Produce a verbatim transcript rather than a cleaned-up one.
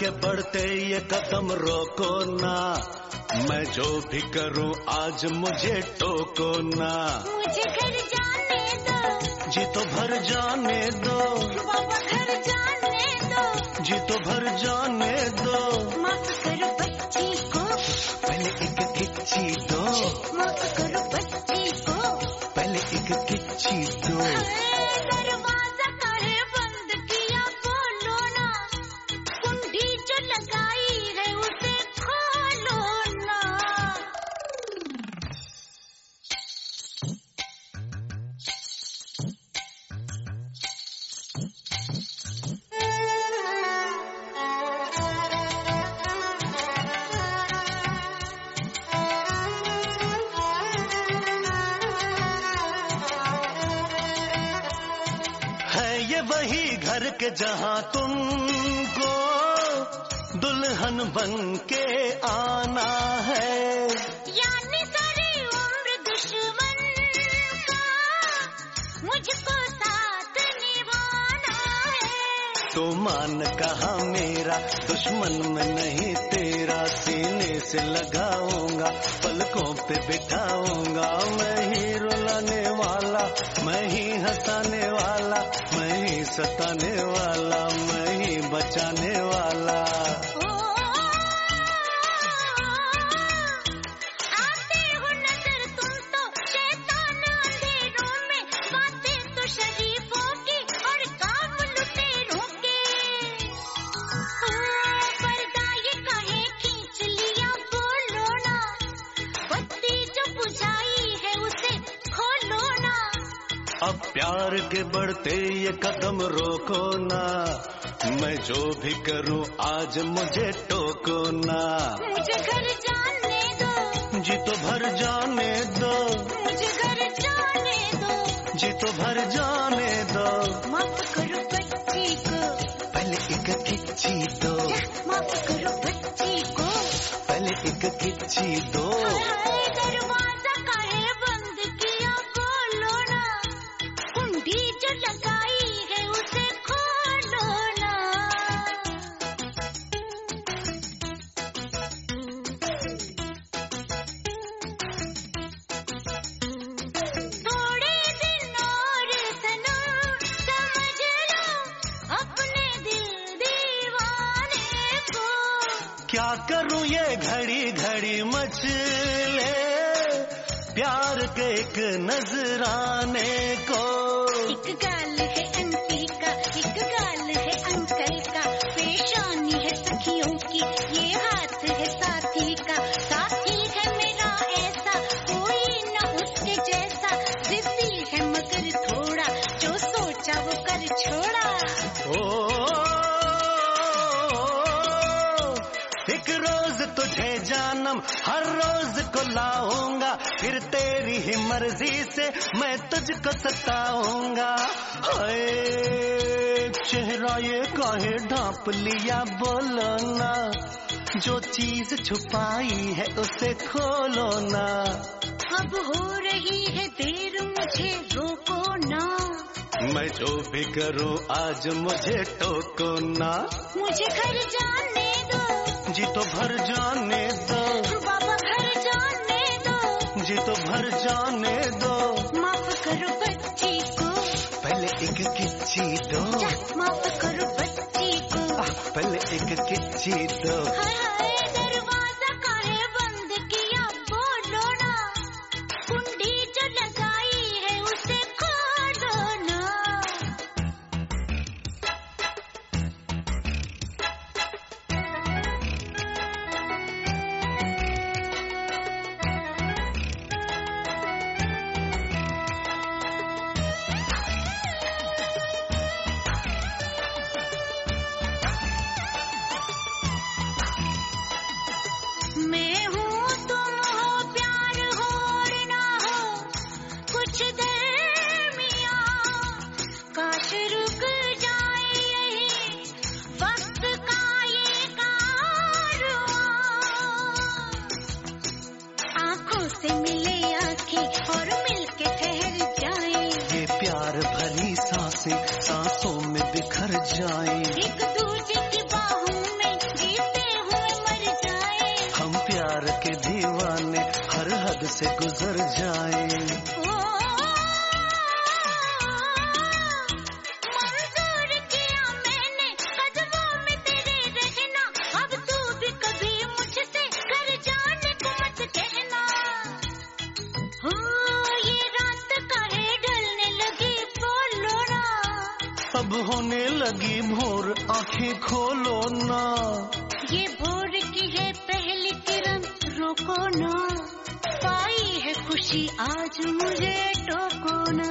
के बढ़ते ये कदम रोको ना, मैं जो भी करूं आज मुझे टोको ना। मुझे घर जाने दो, जी तो भर जाने दो, बाबा घर जाने दो, जी तो भर जाने दो। माफ करो बच्ची को, पहले एक किच्ची दो, माफ करो बच्ची को, पहले एक किच्ची दो। दरवाजा काहे बंद किया बोलो ना, कुंडी जो लगाई है उसे खोलो ना। ये वही घर के जहां तुमको दुल्हन बन के आना है, यानी सारी उम्र दुश्मन का मुझको साथ निभाना है। तो मान कहा मेरा दुश्मन में नहीं तेरा, सीने से लगाऊंगा पलकों पे बिठाऊंगा। मैं ही रुलाने वाला, मैं ही हंसाने वाला, मैं ही सताने वाला, मैं ही बचाने वाला। ओ, आते हो नजर तुम तो शैतान अंधेरों में, बातें तो शरीफों की और काम लुटेरों के। ओ, पर्दा ये काहे खींच लिया बोलो ना, बत्ती जो बुझाई है उसे खोलो ना। अब प्यार के बढ़ते ये कदम रोको ना, मैं जो भी करूं आज मुझे टोको ना। मुझे घर जाने दो, जी तो भर जाने दो, मुझे घर जाने दो, जी तो भर जाने दो। माफ करो बच्ची को, पहले एक किच्ची दो, माफ करो बच्ची को। पहले एक किच्ची दो। हाय दरवाजा काहे बंद किया बोलो ना, कुंडी जो लगाई है उसे खोलो ना। थोड़े दिन और सनम समझ लो अपने दिल दीवाने को। क्या करूं ये घड़ी घड़ी मचले प्यार के एक नजराने को। एक गाल है आंटी का, एक गाल है अंकल का, पेशानी है सखियों की, ये हाथ है साथी का। साथी है मेरा ऐसा, कोई न उसके जैसा, जिद्दी है मगर थोड़ा, जो सोचा वो कर छोड़ा। ओ एक रोज तुझे जानम हर रोज को लाऊंगा, फिर तेरी ही मर्जी से मैं तुझको सताऊंगा। हाय चेहरा ये काहे ढांप लिया बोलो ना, जो चीज छुपाई है उसे खोलो ना। अब हो रही है देर मुझे रोको ना, मैं जो भी करूं आज मुझे टोको ना। मुझे घर जाने दो, जी तो भर जाने दो, बाबा घर जाने दो, जी तो भर जाने दो। माफ करो बच्ची को, पहले एक किच्ची दो, माफ करो बच्ची को। पहले एक किच्ची दो। हाय हाय दरवाजा काहे बंद किया बोलो ना, कुंडी जो लगाई है उसे खोलो ना। मैं हूँ तुम हो प्यार हो और ना हो कुछ दरमिया, काश रुक जाए यही वक्त का ये कारवां। आंखों से मिले आंखें और मिलके ठहर जाए, ये प्यार भरी सांसें सांसों में बिखर जाए। एक दूजे की बाहों में के दीवाने हर हद से गुजर जाए। ओ, मंजूर किया मैंने कदमों में तेरे रहना, अब तू भी कभी मुझसे कर जाने को मत कहना। हो ये रात काहे ढलने लगी बोलो ना, अब होने लगी भोर आंखें खोलो ना। ये भोर की है पहली किरण रोको ना, पाई है खुशी आज मुझे टोको ना।